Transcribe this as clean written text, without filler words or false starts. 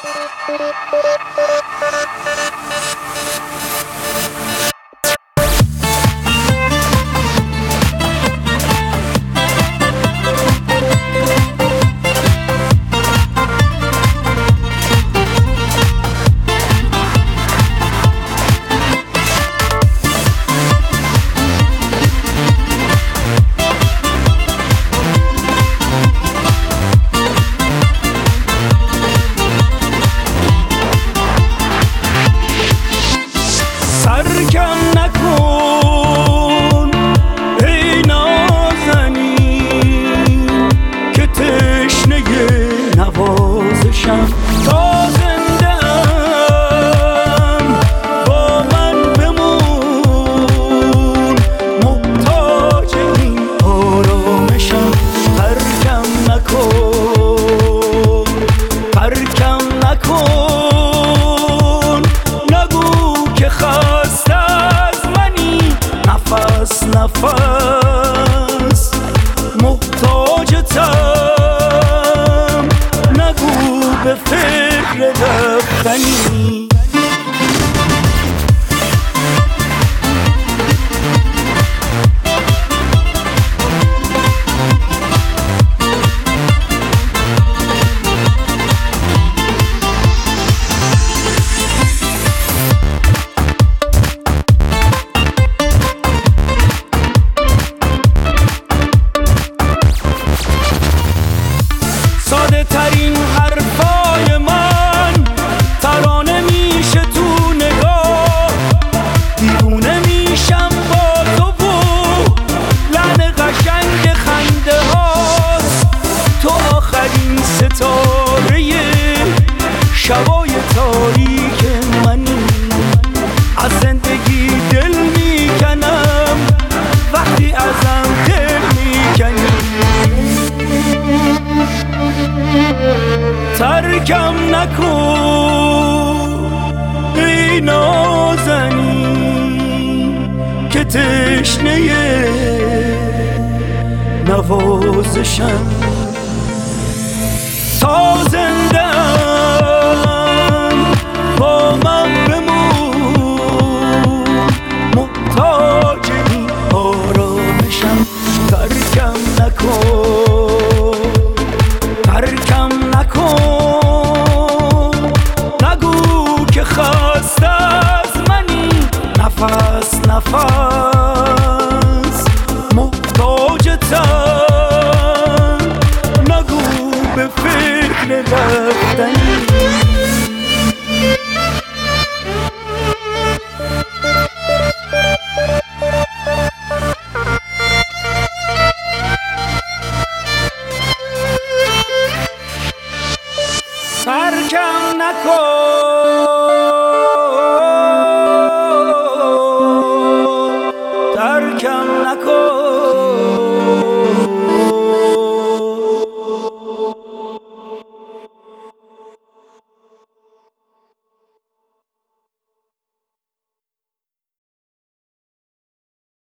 نفس محتاجتم، نگو به فکر رفتنی. ساده ترین حرفای من ترانه میشه تو نگاه، دیوونه میشم با تو و لحن قشنگ خنده هاست. تو آخرین ستاره شبای تاریک منی، از زندگی دل میکنم وقتی ازم دل میکنی. ترکم نکن ای نازنین که تشنه نوازشم. تا زنده‌ام با من بمون، محتاج این آرامشم. ترکم نکن، ترکم نکن، نگو که خسته از منی. نفس نفس محتاجتم، نگو به فکر رفتنی.